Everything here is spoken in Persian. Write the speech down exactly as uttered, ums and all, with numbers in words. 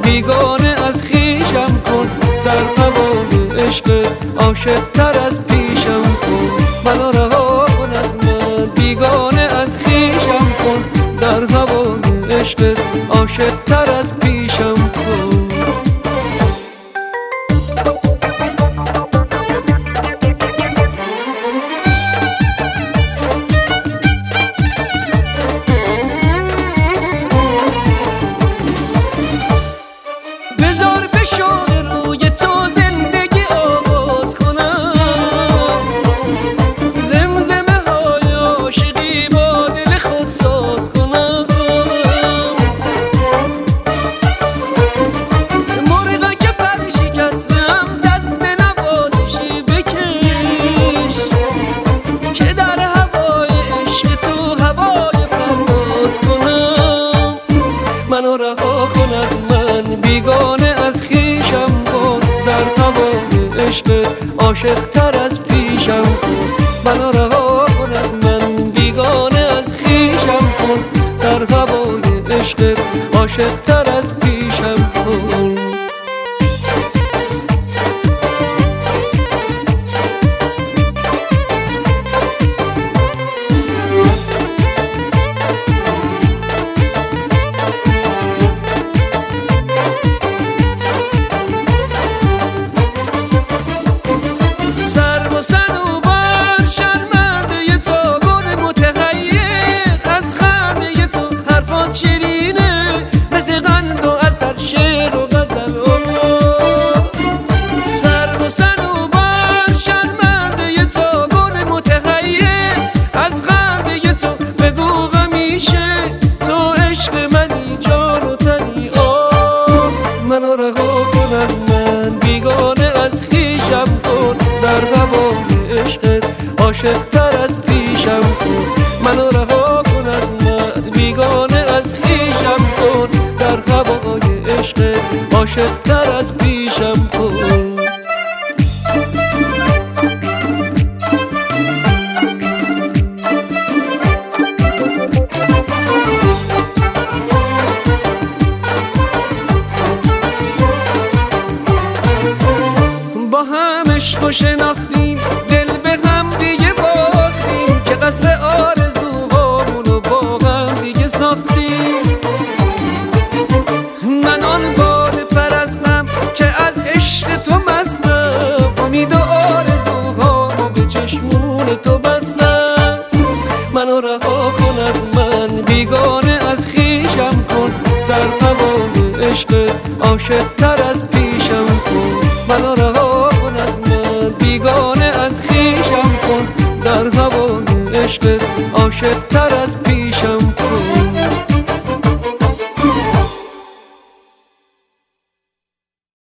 بیگانه از خویشم کن، در هوای عشقت عاشق تر از پیشم کن. منو رها کن از من، بیگانه از خویشم کن، در هوای عشقت عاشق تر از پیشم کن. منو رها کن از من، بیگانه از خویشم کن، در هوای عشقت عاشق تر از پیشم کن. منو رها کن از من، بیگانه از خویشم کن، در هوای عشقت عاشق تر از پیشم کن. شیرینه مثل قند و عسل، شعر و غزل و سر و صنوبر شرمنده تو، گل متحیر از خنده تو. بگو همیشه تو عشق منی، جان و تنی. آه منو رها کن از من، بیگانه از خویشم کن، در هوای عشقت عاشق تر از پیشم کن. منو رها کن از من، بیگانه از خویشم کن، در هوای عشقت عاشق تر از پیشم کن. با هم عشق و شناختیم، دل به هم دیگه باختیم، که قصر آرزوهامونو با هم دیگه ساختیم. من آن باده پرستم که از عشق تو مستم، امید و آرزوهامو به چشمون تو بستم. منو رها کن از من، بیگانه از خویشم کن، در هوای عشقت عاشق تر از پیشم کن. منو رها کن از من، بیگانه از خویشم کن، در هوای عشقت عاشق تر از پیشم